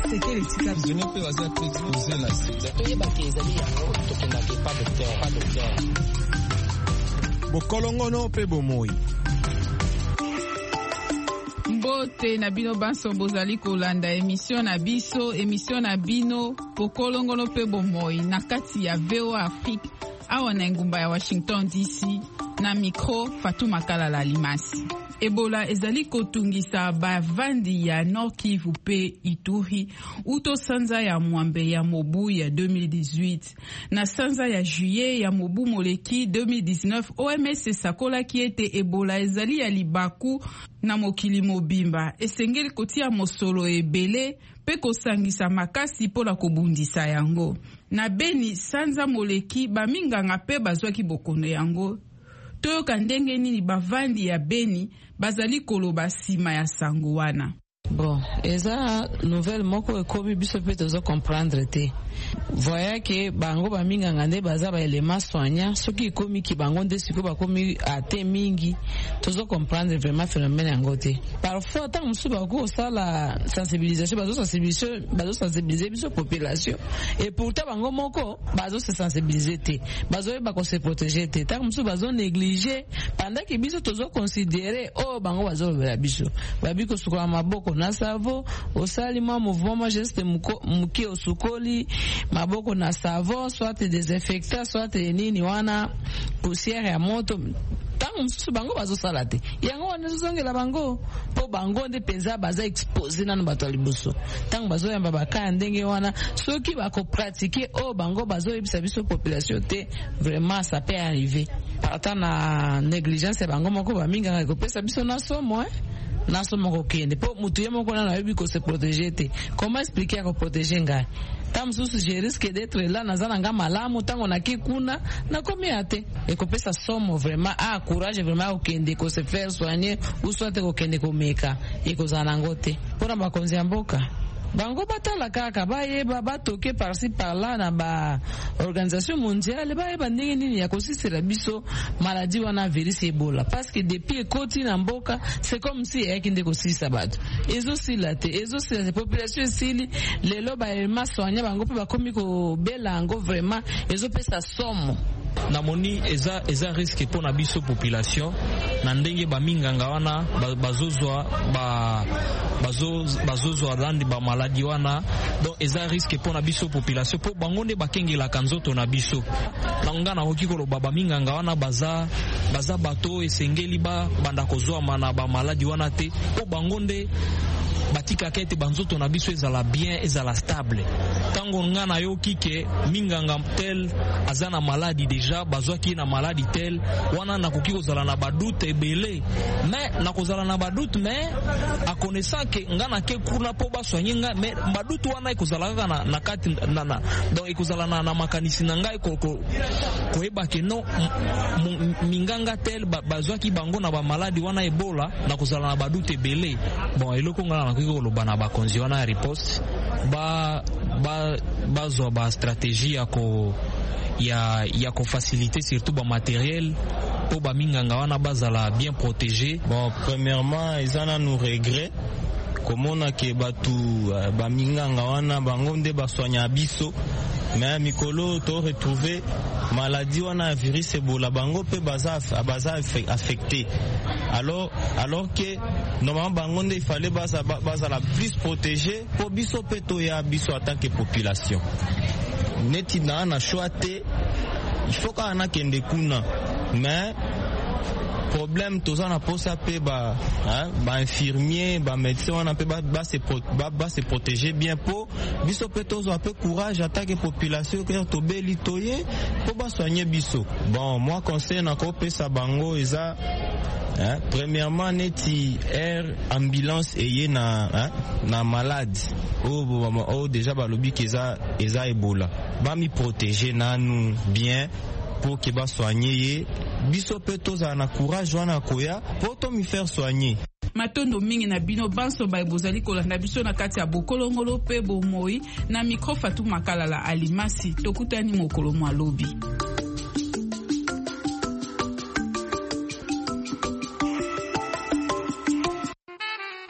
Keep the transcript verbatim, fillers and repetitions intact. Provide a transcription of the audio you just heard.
sekele tika zone pe waza pe exposer na sida to ba ke ezali yango to ke na ke pas docteur pas docteur bokolongono pe bomoi. Mbote na bino banso bozali kolanda emission na biso emission na bino bokolongono pe bomoi na kati ya V O A Afrique awa na ngumba ya Washington D C na micro Fatuma Kalala Limasi. Ebola ezali kotungisa bavandi ya Nord Kivu pe Ituri uto sanza ya mwambe ya mobu ya deux mille dix-huit na sanza ya juillet ya mobu moleki deux mille dix-neuf. O M S esakola ki ete Ebola ezali ya libaku na mokili mobimba esengeli kotia mosolo ebele pe kosangisa makasi pola kobundisa yango. Na Beni sanza moleki baminganga pe bazwaki bokono yango. Toyoka ndenge nini bavandi ya Beni bazali koloba sima ya sango wana. Bon, eza nouvelle moko ekomi biso pe tozo comprendre te. Voya ke bango ba minga ngande baza ba élément soignant soki ekomi ki bango nde siko ba komi ate mingi tozo comprendre vraiment phénomène yango te. Parfois tant musu ba ko sala sensibilisation bazo sensibiliser bazo sensibiliser biso population et pourtant bango moko bazo se sensibiliser te. Bazo ba ko se protéger te. Tant musu bazo négliger pendant que biso tozo considérer oh bango bazo ba biso. Ba biko sukwa maboko na savo osali mwa mouvement geste muke osukoli maboko na savon soit désinfectant soit nini wana poussière ya moto tango mususu bango bazosala te yango wana zozongela bango po bango nde penza baza exposé nanu bato ya liboso tango bazoyamba bakaya ndenge wana soki bakopratique o bango bazoyebisa biso population te vraiment ça peut arriver partant na négligence ya bango moko bamingaka ekopesa biso na somo eh? Naso moko kende po mutu ye moko na yebi ko se protéger te. Comment expliquer ko protéger ngai? Tam susu je risque d'être là nazana nga malamu tango na kikuna na komi ate. E ko pesa somo vraiment ah courage vraiment ko kende ko se faire soigner ou soit ko kende ko meka e ko zana ngote. Pona bakonzi mboka. Bango batala kaka bayeba batoke par-ci par-là na ba organisation mondiale bayeba ndenge nini ya kosisela biso maladie wana virus Ebola parce que depuis ekoti na mboka c'est comme si ekinde kosisa bato ezo sila te ezo sila te population sili lelo ba elma soigner bango pe bakomi ko belango vraiment ezo pesa somo na moni eza eza risque pour na biso population na ndenge ba minganga wana bazozwa ba bazo bazozwa randi ba maladie wana donc eza risque pour na biso population po bango nde bakengela kanzoto na biso na ngana okikolo baba minganga wana baza baza bato esengeli ba banda kozwa mana ba maladie wana te po bango nde batika kete banzoto na biso ezala bien ezala stable tango ngana yo kike minganga tel azana maladie déjà bazwaki na maladie tel wana na koki kozala na badoute ebele mais na kozala na badoute mais a connaissant que ngana ke kuna po ba soigner nga mais badoute wana ekozala na na kati na na donc ekozala na na makanisi na ngai ko ko eba ke non minganga tel bazwaki bango na ba maladie wana Ebola na kozala na badoute ebele bon eloko ngana koloba na bakonzi wana ya riposte ba ba bazwa ba stratégie ya ko ya ya ko faciliter surtout ba matériel po ba minganga wana bazala bien protégé. Bon, premièrement ezana nous regret komona ke batu ba minganga wana bango nde basonya biso mais mikolo to retrouver maladie wana virus Ebola bango pe baza baza affecté alors alors que normalement bango nde il fallait baza baza la plus protégé pour biso peto ya biso en tant que population neti na na choate il faut ka na kende kuna mais problème tous on a posa pe ba hein ba infirmier ba médecin on a pe ba ba se ba ba se protéger bien pour biso pe tozo peu courage attaquer population que to beli toye pour ba soigner biso. Bon moi conseil na ko pe sa bango eza hein premièrement neti air ambulance eye na hein na malade oh oh déjà ba lobi que eza eza Ebola ba mi protéger na nous bien pour que ba soigner biso peto za na courage wana koya pour to mi faire soigner matondo mingi na bino banso ba bozali kolanda biso na kati ya bokolongolo pe bomoi na micro Fatuma Kalala Alimasi tokutani mokolo mwa lobi.